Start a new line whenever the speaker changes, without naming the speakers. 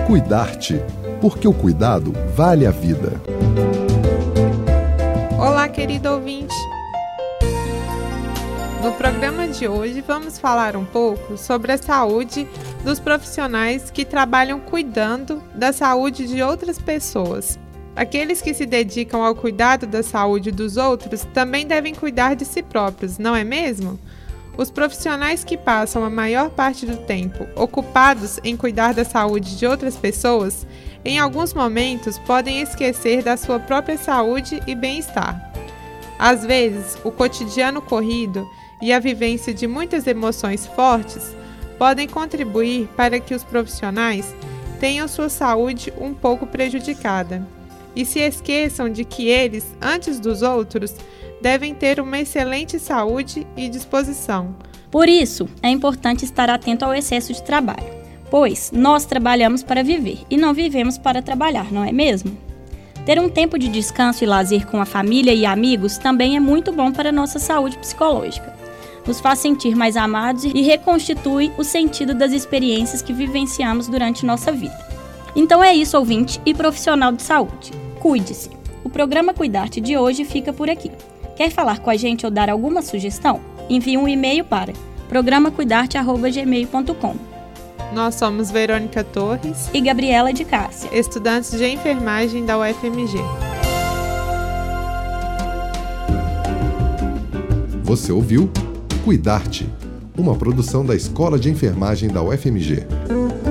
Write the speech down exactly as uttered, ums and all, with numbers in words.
Cuidar-te, porque o cuidado vale a vida.
Olá, querido ouvinte! No programa de hoje vamos falar um pouco sobre a saúde dos profissionais que trabalham cuidando da saúde de outras pessoas. Aqueles que se dedicam ao cuidado da saúde dos outros também devem cuidar de si próprios, não é mesmo? Os profissionais que passam a maior parte do tempo ocupados em cuidar da saúde de outras pessoas, em alguns momentos podem esquecer da sua própria saúde e bem-estar. Às vezes, o cotidiano corrido e a vivência de muitas emoções fortes podem contribuir para que os profissionais tenham sua saúde um pouco prejudicada e se esqueçam de que eles, antes dos outros, devem ter uma excelente saúde e disposição.
Por isso, é importante estar atento ao excesso de trabalho, pois nós trabalhamos para viver e não vivemos para trabalhar, não é mesmo? Ter um tempo de descanso e lazer com a família e amigos também é muito bom para a nossa saúde psicológica. Nos faz sentir mais amados e reconstitui o sentido das experiências que vivenciamos durante nossa vida. Então é isso, ouvinte e profissional de saúde. Cuide-se! O programa Cuidar-te de hoje fica por aqui. Quer falar com a gente ou dar alguma sugestão? Envie um e-mail para programa cuidarte arroba gmail ponto com.
Nós somos Verônica Torres
e Gabriela de Cássia,
estudantes de enfermagem da U F M G.
Você ouviu Cuidar-te, uma produção da Escola de Enfermagem da U F M G.